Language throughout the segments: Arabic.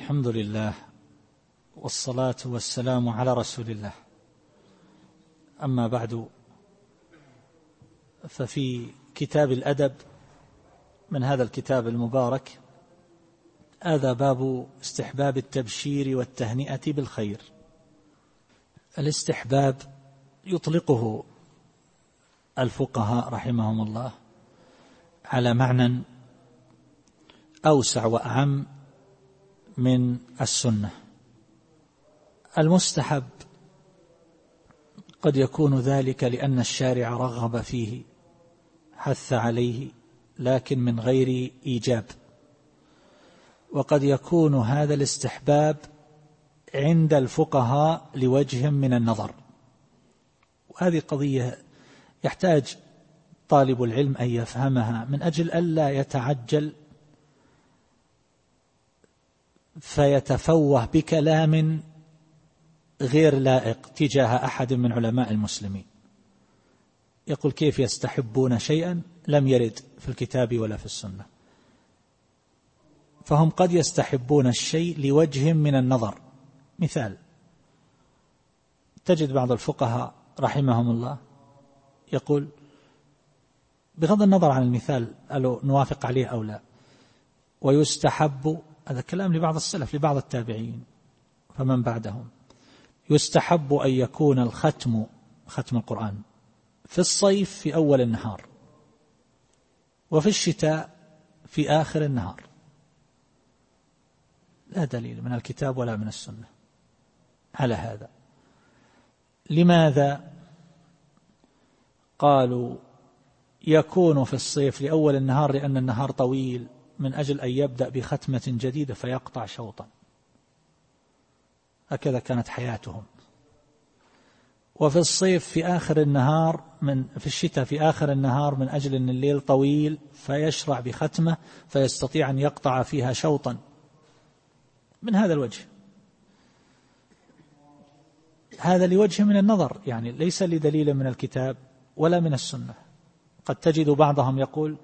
الحمد لله والصلاة والسلام على رسول الله. أما بعد، ففي كتاب الأدب من هذا الكتاب المبارك هذا باب استحباب التبشير والتهنئة بالخير. الاستحباب يطلقه الفقهاء رحمهم الله على معنى أوسع وأعم من السنة. المستحب قد يكون ذلك لأن الشارع رغب فيه، حث عليه، لكن من غير إيجاب. وقد يكون هذا الاستحباب عند الفقهاء لوجه من النظر، وهذه قضية يحتاج طالب العلم أن يفهمها من أجل ألا يتعجل فيتفوه بكلام غير لائق تجاه أحد من علماء المسلمين، يقول كيف يستحبون شيئا لم يرد في الكتاب ولا في السنة. فهم قد يستحبون الشيء لوجه من النظر. مثال، تجد بعض الفقهاء رحمهم الله يقول بغض النظر عن المثال ألو نوافق عليه أو لا، ويستحب، هذا كلام لبعض السلف لبعض التابعين فمن بعدهم، يستحب أن يكون الختم، ختم القرآن، في الصيف في أول النهار، وفي الشتاء في آخر النهار. لا دليل من الكتاب ولا من السنة على هذا. لماذا؟ قالوا يكون في الصيف لأول النهار لأن النهار طويل، من أجل أن يبدأ بختمة جديدة فيقطع شوطا، هكذا كانت حياتهم. وفي الصيف في آخر النهار، في الشتاء في آخر النهار، من أجل أن الليل طويل فيشرع بختمة فيستطيع أن يقطع فيها شوطا. من هذا الوجه، هذا لوجه من النظر، يعني ليس لدليل من الكتاب ولا من السنة. قد تجد بعضهم يقول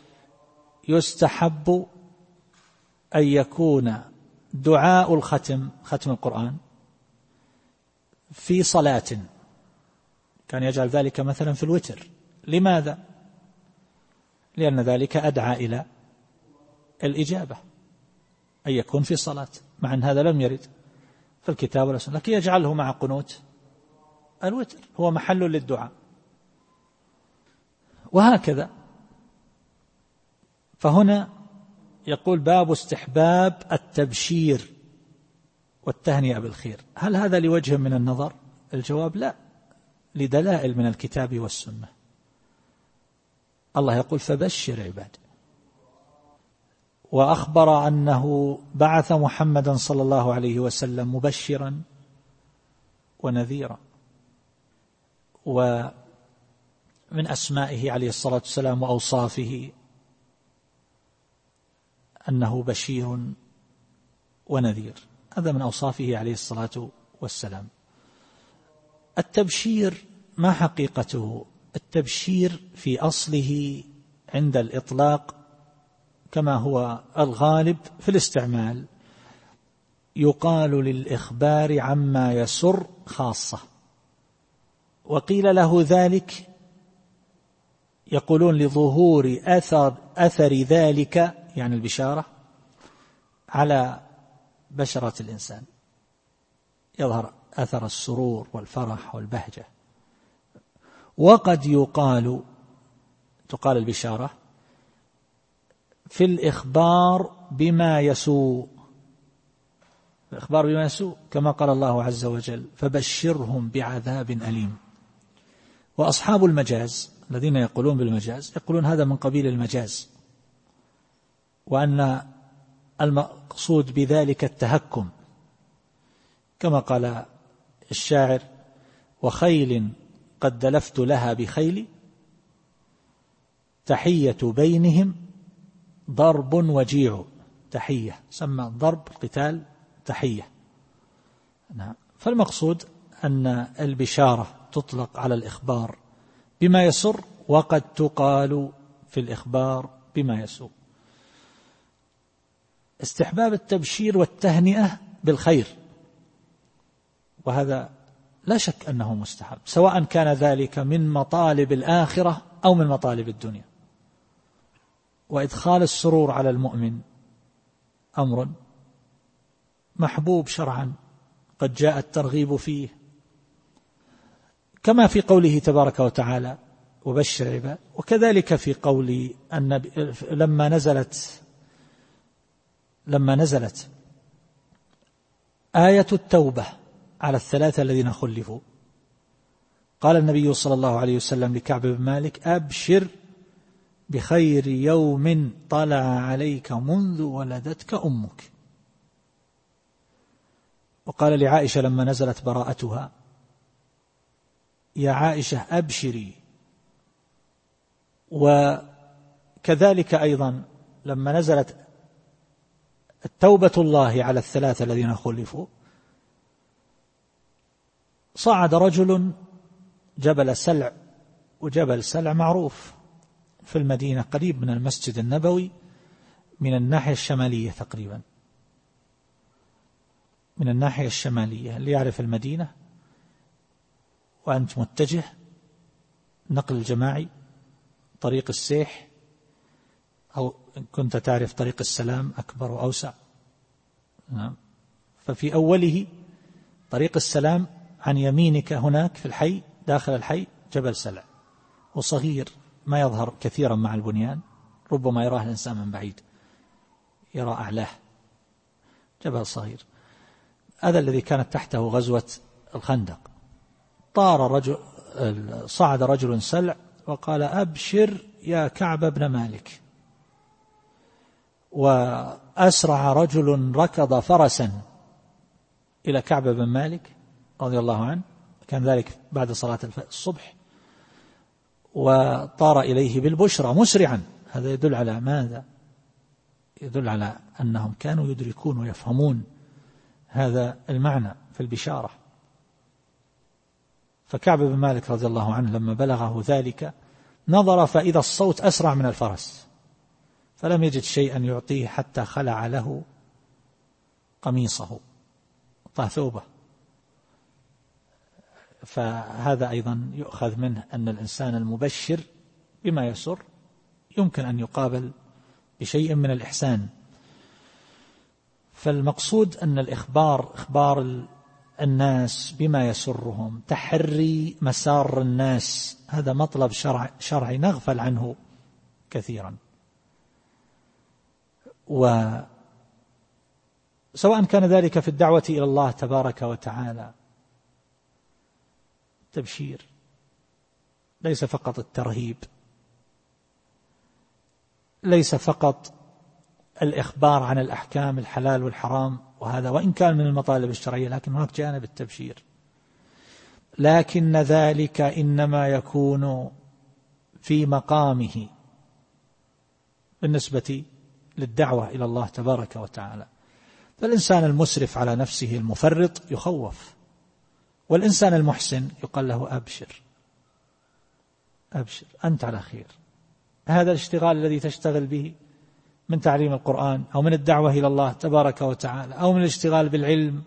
يستحب أن يكون دعاء الختم، ختم القرآن، في صلاة، كان يجعل ذلك مثلا في الوتر. لماذا؟ لأن ذلك أدعى إلى الإجابة، أن يكون في صلاة، مع أن هذا لم يرد في الكتاب ولا السنة، لكن يجعله مع قنوت الوتر، هو محل للدعاء، وهكذا. فهنا يقول باب استحباب التبشير والتهنئة بالخير. هل هذا لوجه من النظر؟ الجواب لا، لدلائل من الكتاب والسنة. الله يقول فبشر عباد، وأخبر أنه بعث محمدا صلى الله عليه وسلم مبشرا ونذيرا. ومن أسمائه عليه الصلاة والسلام وأوصافه أنه بشير ونذير، هذا من أوصافه عليه الصلاة والسلام. التبشير ما حقيقته؟ التبشير في أصله عند الإطلاق كما هو الغالب في الاستعمال يقال للإخبار عما يسر خاصة، وقيل له ذلك يقولون لظهور أثر ذلك، يعني البشارة، على بشرة الإنسان، يظهر أثر السرور والفرح والبهجة. وقد تقال البشارة في الإخبار بما يسوء، الإخبار بما يسوء، كما قال الله عز وجل فبشرهم بعذاب أليم. وأصحاب المجاز الذين يقولون بالمجاز يقولون هذا من قبيل المجاز، وأن المقصود بذلك التهكم، كما قال الشاعر وخيل قد دلفت لها بخيل تحية بينهم ضرب وجيع. تحية سمى ضرب القتال تحية. فالمقصود أن البشارة تطلق على الإخبار بما يسر، وقد تقال في الإخبار بما يسوء. استحباب التبشير والتهنئة بالخير، وهذا لا شك أنه مستحب، سواء كان ذلك من مطالب الآخرة أو من مطالب الدنيا. وإدخال السرور على المؤمن أمر محبوب شرعا، قد جاء الترغيب فيه، كما في قوله تبارك وتعالى وبشر عباد، وكذلك في قول النبي لما نزلت آية التوبة على الثلاثة الذين خلفوا، قال النبي صلى الله عليه وسلم لكعب بن مالك: أبشر بخير يوم طلع عليك منذ ولدتك أمك. وقال لعائشة لما نزلت براءتها: يا عائشة أبشري. وكذلك أيضا لما نزلت التوبة الله على الثلاثة الذين خلفوا، صعد رجل جبل سلع، وجبل سلع معروف في المدينة قريب من المسجد النبوي من الناحية الشمالية تقريبا، من الناحية الشمالية. اللي يعرف المدينة وأنت متجه نقل الجماعي طريق السيح، أو كنت تعرف طريق السلام أكبر وأوسع، ففي أوله طريق السلام عن يمينك هناك في الحي داخل الحي جبل سلع، وصغير ما يظهر كثيرا مع البنيان، ربما يراه الإنسان من بعيد يرى أعلاه، جبل صغير. هذا الذي كانت تحته غزوة الخندق. صعد رجل سلع وقال: أبشر يا كعب بن مالك. وأسرع رجل ركض فرسا إلى كعب بن مالك رضي الله عنه، كان ذلك بعد صلاة الصبح، وطار إليه بالبشرى مسرعا. هذا يدل على ماذا؟ يدل على أنهم كانوا يدركون ويفهمون هذا المعنى في البشارة. فكعب بن مالك رضي الله عنه لما بلغه ذلك نظر فإذا الصوت أسرع من الفرس، فلم يجد شيئا يعطيه حتى خلع له قميصه ثوبه. فهذا أيضا يؤخذ منه أن الإنسان المبشر بما يسر يمكن أن يقابل بشيء من الإحسان. فالمقصود أن إخبار الناس بما يسرهم، تحري مسار الناس، هذا مطلب شرعي نغفل عنه كثيرا. وسواء كان ذلك في الدعوة إلى الله تبارك وتعالى، التبشير ليس فقط الترهيب، ليس فقط الإخبار عن الأحكام الحلال والحرام، وهذا وإن كان من المطالب الشرعية، لكن هناك جانب التبشير. لكن ذلك إنما يكون في مقامه بالنسبة للدعوة إلى الله تبارك وتعالى. فالإنسان المسرف على نفسه المفرط يخوف، والإنسان المحسن يقال له أبشر أبشر أنت على خير. هذا الاشتغال الذي تشتغل به من تعليم القرآن أو من الدعوة إلى الله تبارك وتعالى أو من الاشتغال بالعلم،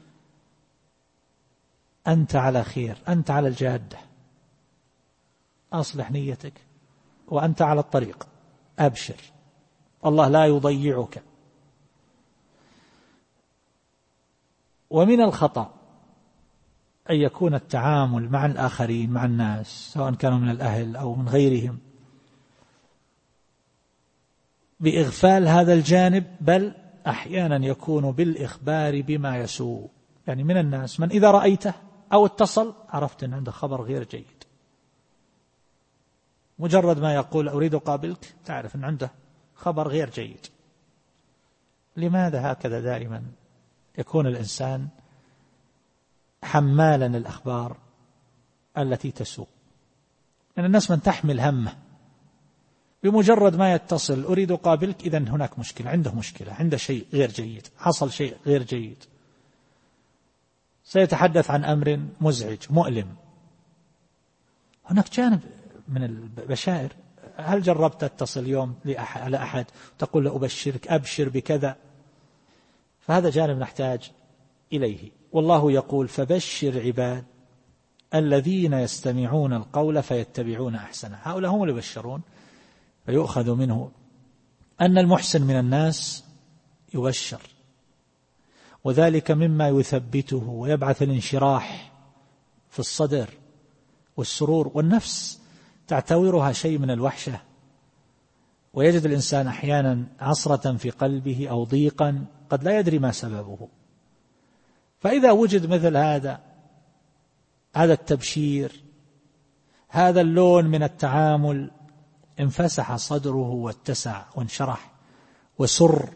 أنت على خير، أنت على الجادة، أصلح نيتك وأنت على الطريق، أبشر، الله لا يضيعك. ومن الخطأ أن يكون التعامل مع الآخرين، مع الناس سواء كانوا من الأهل أو من غيرهم، بإغفال هذا الجانب، بل أحيانا يكون بالإخبار بما يسوء. يعني من الناس من إذا رأيته أو اتصل عرفت أن عنده خبر غير جيد، مجرد ما يقول أريد أقابلك تعرف أن عنده خبر غير جيد. لماذا هكذا دائما يكون الإنسان حمالا الأخبار التي تسوء؟ يعني الناس من تحمل همه، بمجرد ما يتصل أريد أقابلك، إذن هناك مشكلة، عنده شيء غير جيد، حصل شيء غير جيد، سيتحدث عن أمر مزعج مؤلم. هناك جانب من البشائر. هل جربت تتصل يوم على أحد تقول له أبشرك، أبشر بكذا، فهذا جانب نحتاج إليه. والله يقول فبشر عباد الذين يستمعون القول فيتبعون أحسنه. هؤلاء هم اللي يبشرون، فيؤخذ منه أن المحسن من الناس يبشر، وذلك مما يثبته ويبعث الانشراح في الصدر والسرور، والنفس تعتورها شيء من الوحشة، ويجد الإنسان أحيانا عصرة في قلبه أو ضيقا قد لا يدري ما سببه. فإذا وجد مثل هذا التبشير، هذا اللون من التعامل، انفسح صدره واتسع وانشرح وسر،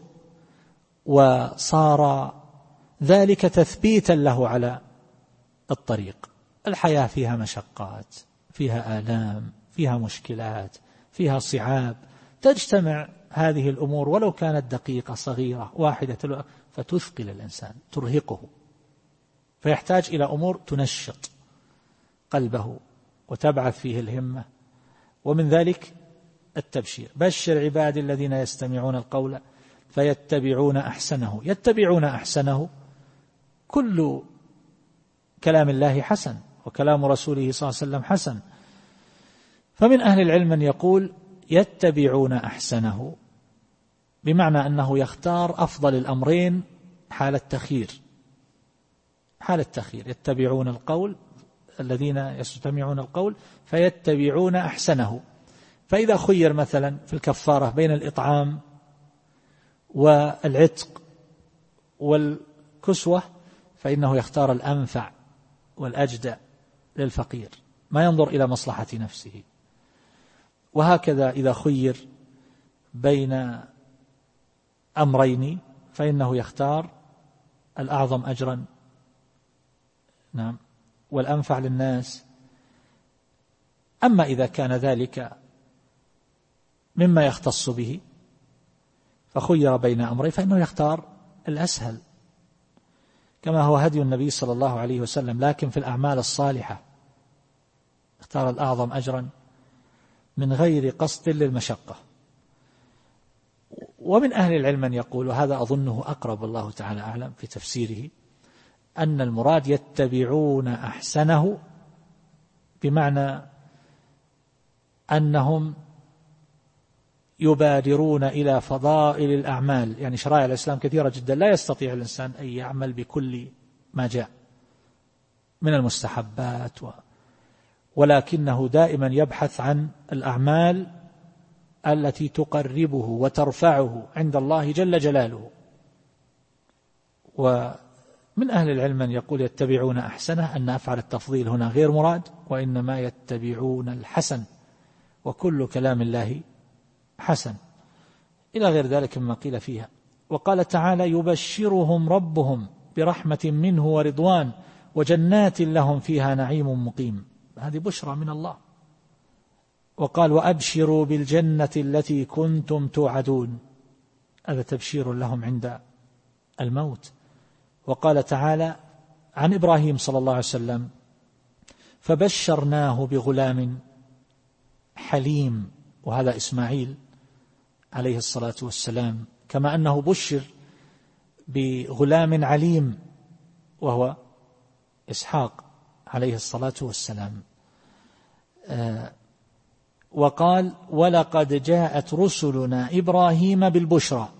وصار ذلك تثبيتا له على الطريق. الحياة فيها مشقات، فيها آلام، فيها مشكلات، فيها صعاب، تجتمع هذه الأمور ولو كانت دقيقة صغيرة واحدة فتثقل الإنسان، ترهقه، فيحتاج إلى أمور تنشط قلبه وتبعث فيه الهمة. ومن ذلك التبشير. بشر عبادي الذين يستمعون القول فيتبعون أحسنه. يتبعون أحسنه، كل كلام الله حسن، وكلام رسوله صلى الله عليه وسلم حسن. فمن أهل العلم من يقول يتبعون أحسنه بمعنى أنه يختار أفضل الأمرين حال التخيير. حال التخيير يتبعون القول، الذين يستمعون القول فيتبعون أحسنه. فإذا خير مثلا في الكفارة بين الإطعام والعتق والكسوة، فإنه يختار الأنفع والأجدى للفقير، ما ينظر إلى مصلحة نفسه. وهكذا إذا خير بين أمرين فإنه يختار الأعظم أجرا، نعم، والأنفع للناس. أما إذا كان ذلك مما يختص به فخير بين أمرين فإنه يختار الأسهل، كما هو هدي النبي صلى الله عليه وسلم. لكن في الأعمال الصالحة اختار الأعظم أجرا من غير قصد للمشقة. ومن أهل العلم من يقول، وهذا أظنه أقرب الله تعالى أعلم في تفسيره، أن المراد يتبعون أحسنه بمعنى أنهم يبادرون إلى فضائل الأعمال. يعني شرائع الإسلام كثيرة جدا، لا يستطيع الإنسان أن يعمل بكل ما جاء من المستحبات، ولكنه دائما يبحث عن الأعمال التي تقربه وترفعه عند الله جل جلاله. ومن أهل العلم من يقول يتبعون أحسنه أن أفعل التفضيل هنا غير مراد، وإنما يتبعون الحسن، وكل كلام الله حسن، إلى غير ذلك مما قيل فيها. وقال تعالى يبشرهم ربهم برحمة منه ورضوان وجنات لهم فيها نعيم مقيم. هذه بشرى من الله. وقال وأبشروا بالجنة التي كنتم توعدون، هذا تبشير لهم عند الموت. وقال تعالى عن إبراهيم صلى الله عليه وسلم فبشرناه بغلام حليم، وهذا إسماعيل عليه الصلاة والسلام، كما أنه بشر بغلام عليم وهو إسحاق عليه الصلاة والسلام. وقال ولقد جاءت رسلنا إبراهيم بالبشرى،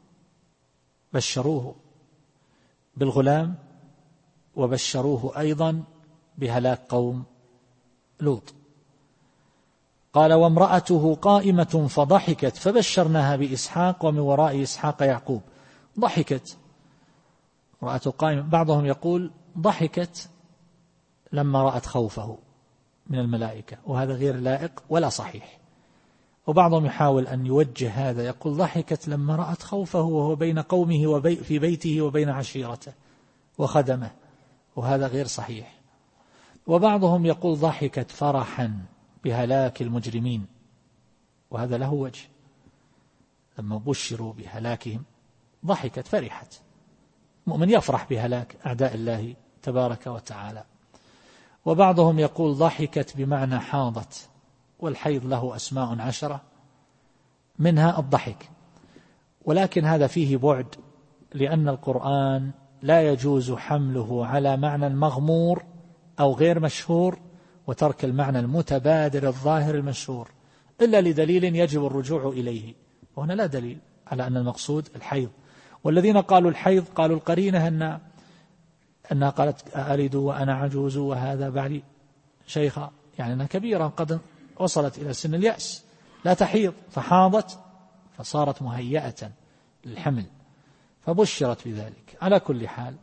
بشروه بالغلام وبشروه أيضا بهلاك قوم لوط. قال وامرأته قائمة فضحكت فبشرناها بإسحاق ومن وراء إسحاق يعقوب. ضحكت امرأته قائمة، بعضهم يقول ضحكت لما رأت خوفه من الملائكة، وهذا غير لائق ولا صحيح. وبعضهم يحاول أن يوجه هذا، يقول ضحكت لما رأت خوفه وهو بين قومه في بيته وبين عشيرته وخدمه، وهذا غير صحيح. وبعضهم يقول ضحكت فرحا بهلاك المجرمين، وهذا له وجه، لما بشروا بهلاكهم ضحكت فرحت. مؤمن يفرح بهلاك أعداء الله تبارك وتعالى. وبعضهم يقول ضحكت بمعنى حاضت، والحيض له أسماء 10 منها الضحك، ولكن هذا فيه بعد لأن القرآن لا يجوز حمله على معنى مغمور أو غير مشهور وترك المعنى المتبادر الظاهر المشهور إلا لدليل يجب الرجوع إليه، وهنا لا دليل على أن المقصود الحيض. والذين قالوا الحيض قالوا القرينة أنها قالت ألد وأنا عجوز وهذا بعلي شيخا، يعني أنها كبيرة قد وصلت إلى سن اليأس لا تحيض، فحاضت فصارت مهيئة للحمل فبشرت بذلك. على كل حال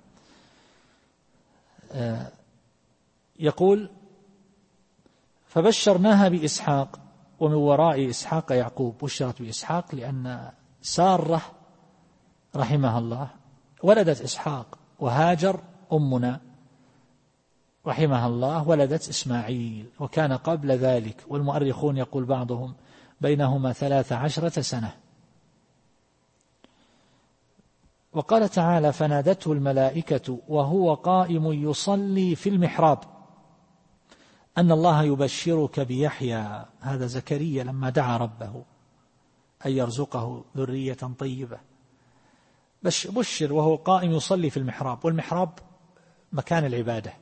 يقول فبشرناها بإسحاق ومن وراء إسحاق يعقوب. بشرت بإسحاق لأن سارة رحمها الله ولدت إسحاق، وهاجر أمنا رحمها الله ولدت إسماعيل، وكان قبل ذلك، والمؤرخون يقول بعضهم بينهما 13 سنة. وقال تعالى فنادته الملائكة وهو قائم يصلي في المحراب أن الله يبشرك بيحيى. هذا زكريا لما دعا ربه أن يرزقه ذرية طيبة، بشر وهو قائم يصلي في المحراب، والمحراب مكان العبادة،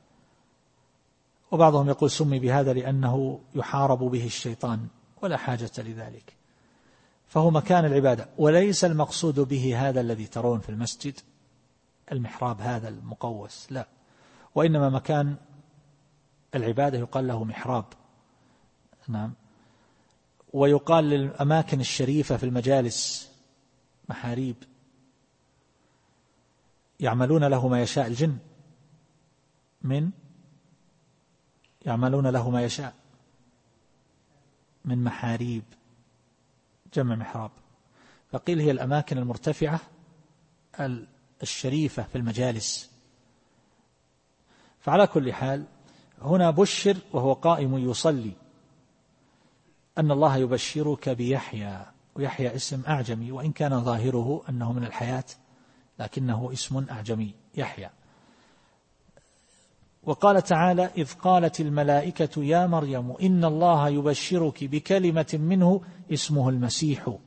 وبعضهم يقول سمي بهذا لأنه يحارب به الشيطان ولا حاجة لذلك، فهو مكان العبادة، وليس المقصود به هذا الذي ترون في المسجد المحراب هذا المقوس، لا، وإنما مكان العبادة يقال له محراب. نعم. ويقال للأماكن الشريفة في المجالس محاريب، يعملون له ما يشاء الجن يعملون له ما يشاء من محاريب، جمع محراب، فقيل هي الأماكن المرتفعة الشريفة في المجالس. فعلى كل حال هنا بشر وهو قائم يصلي أن الله يبشرك بيحيى، ويحيى اسم أعجمي وإن كان ظاهره أنه من الحياة لكنه اسم أعجمي يحيى. وقال تعالى إذ قالت الملائكة يا مريم إن الله يبشرك بكلمة منه اسمه المسيح.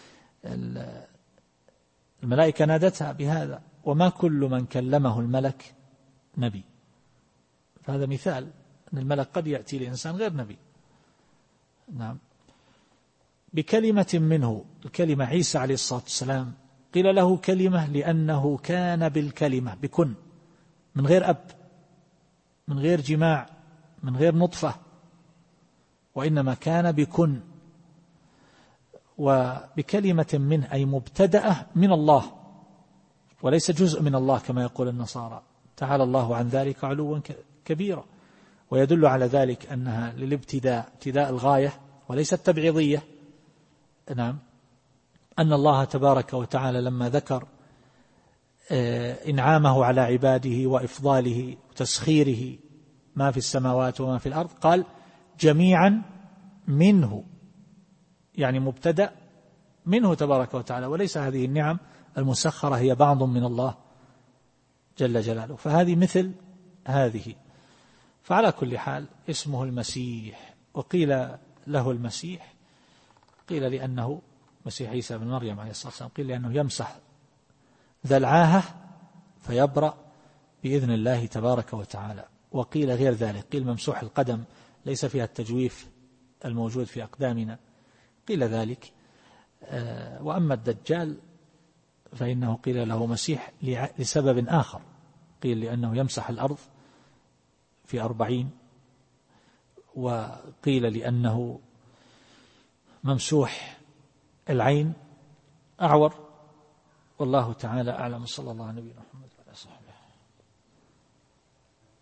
الملائكة نادتها بهذا، وما كل من كلمه الملك نبي، فهذا مثال أن الملك قد يأتي لإنسان غير نبي. نعم. بكلمة منه، الكلمة عيسى عليه الصلاة والسلام قيل له كلمة لأنه كان بالكلمة بكن، من غير أب، من غير جماع، من غير نطفة، وإنما كان بكن. وبكلمة منه أي مبتدأة من الله وليس جزء من الله كما يقول النصارى، تعالى الله عن ذلك علوا كبيرا. ويدل على ذلك أنها للابتداء، ابتداء الغاية وليست تبعيضية. نعم. أن الله تبارك وتعالى لما ذكر إنعامه على عباده وإفضاله وتسخيره ما في السماوات وما في الأرض قال جميعا منه، يعني مبتدأ منه تبارك وتعالى، وليس هذه النعم المسخرة هي بعض من الله جل جلاله، فهذه مثل هذه. فعلى كل حال اسمه المسيح. وقيل له المسيح قيل لأنه مسيح عيسى بن مريم عليه الصلاة والسلام، قيل لأنه يمسح ذا العاهة فيبرأ بإذن الله تبارك وتعالى. وقيل غير ذلك، قيل ممسوح القدم ليس فيها التجويف الموجود في أقدامنا، قيل ذلك. وأما الدجال فإنه قيل له مسيح لسبب آخر، قيل لأنه يمسح الأرض في 40، وقيل لأنه ممسوح العين أعور، والله تعالى أعلم. صلى الله عليه وسلم.